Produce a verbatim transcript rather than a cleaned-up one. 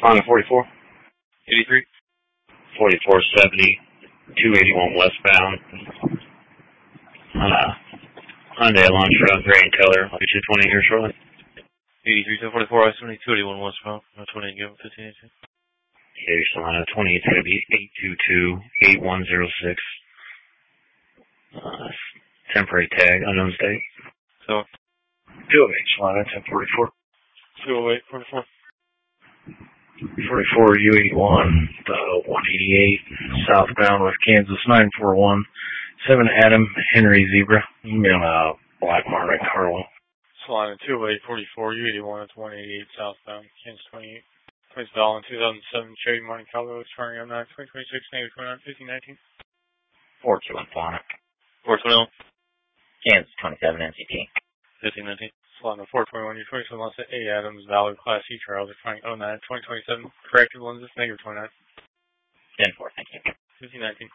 On the forty-four. eighty-three. forty-four seventy, two eighty-one westbound. Uh, Hyundai Elantra, gray in color. I'll get you twenty here shortly. eighty-three, ten forty-four, I seventy, two eighty-one westbound. twenty-eight, give it fifteen eighteen. Yeah, you're still on it. twenty-eight, it's going to be eight two two, eight one zero six. Uh, temporary tag, unknown state. So, two oh eight, Solana, ten forty-four. two oh eight, forty-four. forty-four, U eighty-one, uh, one eighty-eight, southbound with Kansas, nine four one, seven Adam, Henry Zebra. You on a black Martin Carlo. Solana, two oh eight, forty-four, U eighty-one, it's one eighty-eight, southbound, Kansas twenty-eight. Place Bell in two thousand seven, Chevy Monte Carlo, expiring on nine twenty twenty-six, negative twenty-nine, fifteen nineteen. four two one, Solana. four twenty-one. Kansas twenty-seven, N C T. fifteen nineteen. Solana, four twenty-one, U twenty-seven, Los A. Adams, Valor, Class C Trails, expiring oh nine, twenty twenty-seven, corrected lenses, negative twenty-nine. ten four, thank you. fifteen nineteen.